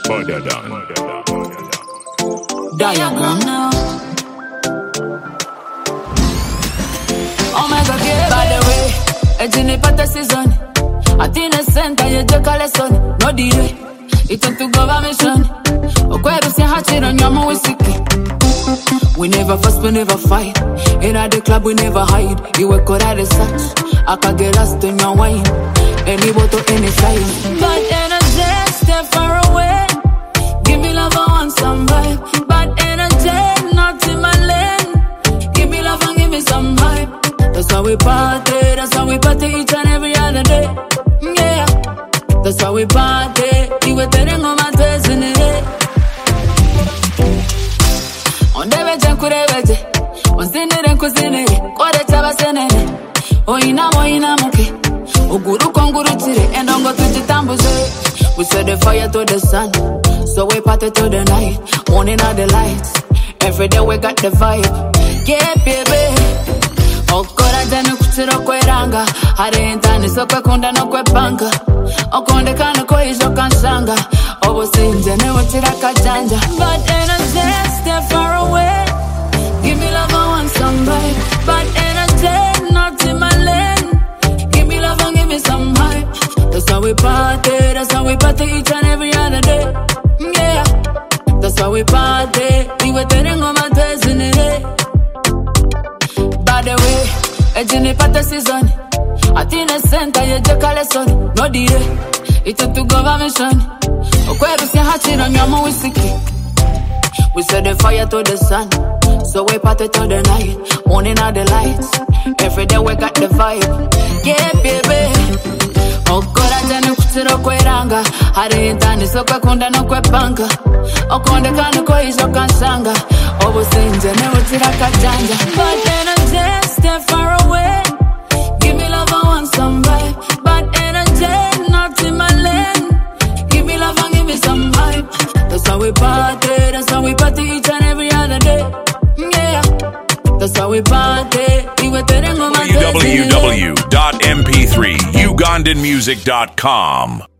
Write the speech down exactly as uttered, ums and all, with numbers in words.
Diagram now. Oh my God, yeah. By the way, a genie pata season. I think a center, you take a lesson. No delay. It's up to government. Okay, we say hatchet on your mouth. We never fuss, we never fight. In the club, we never hide. You work out of the search. I can get lost in your wine. Any bottle, any size. But energy, stay far away. Give me love, I want some vibe. But energy, not in my lane. Give me love and give me some vibe. That's how we party, that's how we party each and every other day. Yeah, that's how we party. You were telling on my taste in it. On the way, Janku, on Sinere, Cosinere, or the Tabasenere. Oh, ina mo ina moke. Oguru konguru tire, and don't go to the tambuze. We set the fire to the sun, so we party to the night. Morning are the lights, every day we got the vibe. Yeah, baby. Okora jana kuchiro kwe ranga. Hare intani so kwe kunda no kwe panga. Okonde kano kwe iso kansanga. Obo sinje ne wachira kajanja. But energy, stay far away. Give me love, I want some vibe. But energy, not in my lane. Give me love and give me some hype. That's how we party, that's how we party each and every other day. Yeah, that's how we party. We were telling on my days in the day. By the way, a genie pata season. I think a center, you take a lesson. No delay, it's up to government. Okay, we say hatchet on your mouth. We set the fire to the sun, so we party to the night. Morning are the lights, every day we got the vibe. Yeah, baby. Okora jana kuchiro kwe ranga. Hare intani so kwe kunda no kwe panga. Okonde kano kwe iso kansanga. Obo sinje ne wachira kajanja. But energy, stay far away. Give me love, I want some vibe. But energy, not in my lane. Give me love and give me some vibe. That's how we party, that's how we party each and every other day. Yeah, that's how we party. We were telling on my w w w dot m p three ugandan music dot com